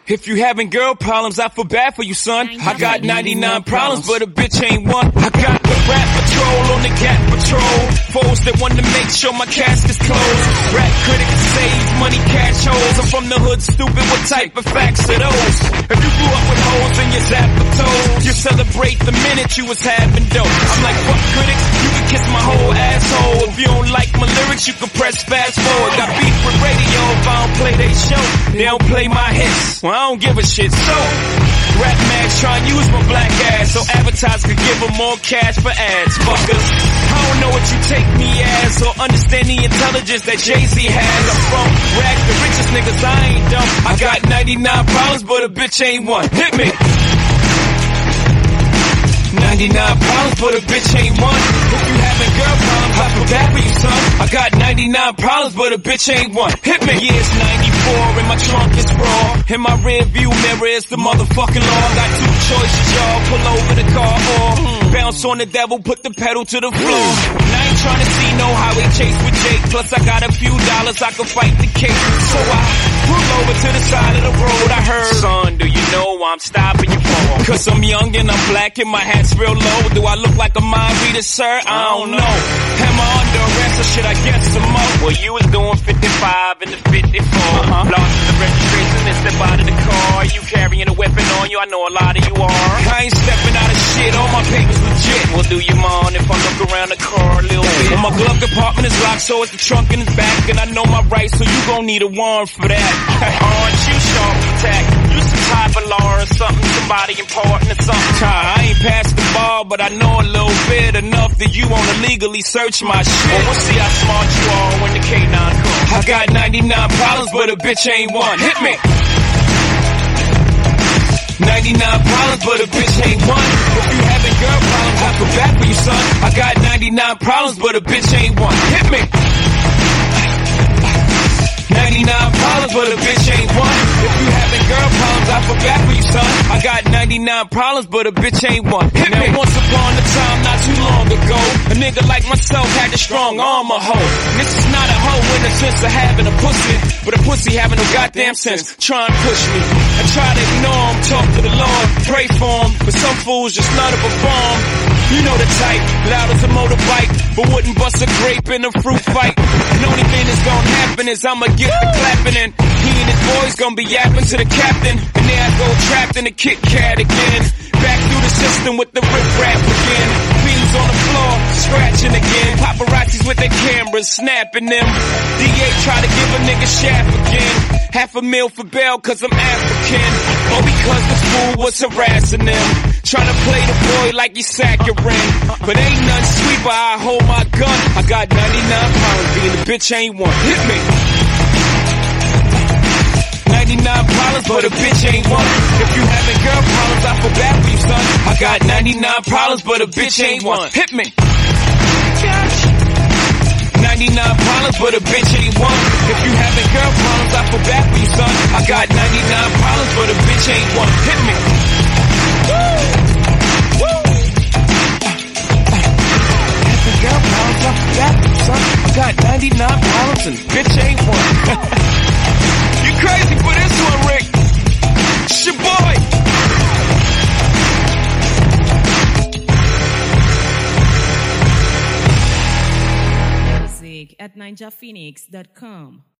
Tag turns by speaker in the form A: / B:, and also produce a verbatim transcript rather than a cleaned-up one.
A: If you having girl problems, I feel bad for you, son. I got ninety-nine problems, but a bitch ain't one. I got the rap patrol on the Gap Patrol. Foes that want to make sure my casket's closed. Rap critics save money, cash holes. I'm from the hood, stupid, what type of facts are those? If you grew up with holes in your zap of toes, you celebrate the minute you was having dope. I'm like, fuck critics, you can kiss my whole asshole. If you don't like my lyrics, you can press fast forward. Got beef with radio if I don't play they show. They don't play my hits. Well, I don't give a shit. So, rap mags try and use my black ass so advertisers could give them more cash for ads. Fuckers, I don't know what you take me as or understand the intelligence that Jay-Z has. I'm from rag the richest niggas, I ain't dumb. I got ninety-nine problems, but a bitch ain't one. Hit me. ninety-nine problems, but a bitch ain't one. If you having girl problems, I feel bad for you, son. I got ninety-nine problems, but a bitch ain't one. Hit me. Yeah, it's ninety-four and my trunk is raw. In my rear view mirror is the motherfucking law. Got two choices, y'all. Pull over the car or mm, bounce on the devil, put the pedal to the floor. And I ain't trying to see no highway chase with Jake. Plus I got a few dollars, I can fight the case. So I pull over to the side of the road. I heard, son, do you know I'm stopping you for? Cause I'm young and I'm black and my hat's real low. Do I look like a mind reader, sir? I don't know. Am I under arrest or should I get some more? Well, you was doing fifty-five and the fifty-four. Uh-huh. Lost the registration and step out of the car. You carrying a weapon on you, I know a lot of you are. I ain't stepping out of shit, all my papers legit. Well, do you mind if I look around the car a little bit? Well, my glove compartment is locked, so it's the trunk in the back. And I know my rights, so you gon' need a warrant for that. Aren't you sharp attack? You some type of law or something, somebody important or something. I ain't passed the ball, but I know a little bit enough that you wanna legally search my shit. Well, we'll see how smart you are when the K nine comes. I got ninety-nine problems, but a bitch ain't one. Hit me. ninety-nine problems, but a bitch ain't one. If you having girl problems, I feel bad for you, son. I got ninety-nine problems, but a bitch ain't one. Hit me. ninety-nine problems, but a bitch ain't one. If you having girl problems, I feel bad for you, son. I got ninety-nine problems, but a bitch ain't one. Hit now, me. Once upon a time, not too long ago, a nigga like myself had a strong arm, a hoe. This is not a hoe in the sense of having a pussy, but a pussy having no goddamn sense. Try and push me. I try to ignore him, talk to the Lord, pray for him, but some fools just love to perform. You know the type, loud as a motorbike, but wouldn't bust a grape in a fruit fight. And the only thing that's gonna happen is I'ma get the clapping and he and his boys gonna be yapping to the captain. And there I go trapped in a Kit Kat again. Back through the system with the rip-rap again. Beans on the floor, scratching again. Paparazzis with their cameras, snapping them. D A try to give a nigga shaft again. Half a meal for bail cause I'm African. Or because the fool was harassing them. Trying to play the boy like he's saccharine. But ain't nothing sweet but I hold my gun. I got ninety-nine pounds, being the bitch ain't one. Hit me. ninety-nine problems, but a bitch ain't one. If you having girl problems, I feel bad for you, son. I got ninety-nine problems, but a bitch ain't one. Hit me. ninety-nine problems, but a bitch ain't one. If you having girl problems, I feel bad for you, son. I got ninety-nine problems, but a bitch ain't one. Hit me. Woo! Woo! Having girl problems, I feel bad for you, son. I got ninety-nine problems and bitch ain't one. You crazy for this one, Rick? It's your boy.
B: Music at ninja phoenix dot com.